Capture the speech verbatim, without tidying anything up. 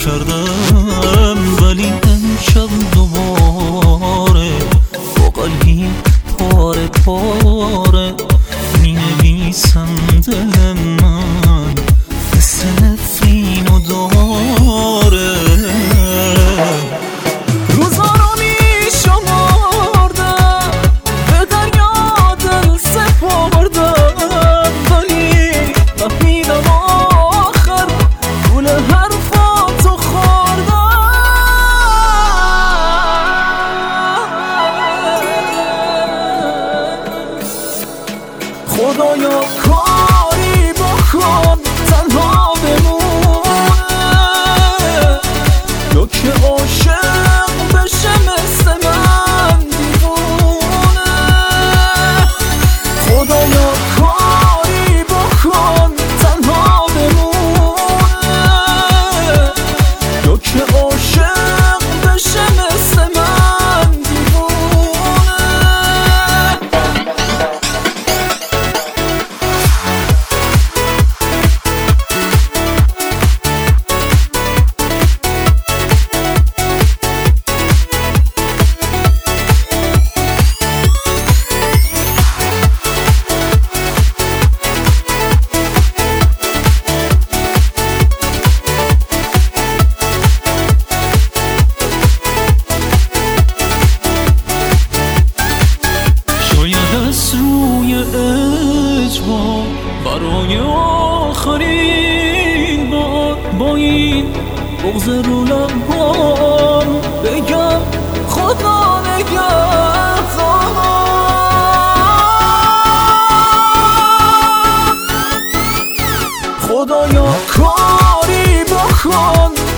کردم، ولی امشب دوباره با قلبی پاره پاره می نویسم دل من مثل نفرین و داره. روزا رو می شماردم، به دریا دل سپردم، ولی فهمیدم آخر گول حرفاتو خوردم. خدایا کاری بکن تنها بمونه، یا که عاشق بشه مثل من دیوونه. خدایا کاری بکن تنها بمونه، یا که عاشق بشه مثل من دیوونه. روی اجبار برای آخرین بار با این بغض رو لبام بگم خدا نگهدار. خدایا کاری بکن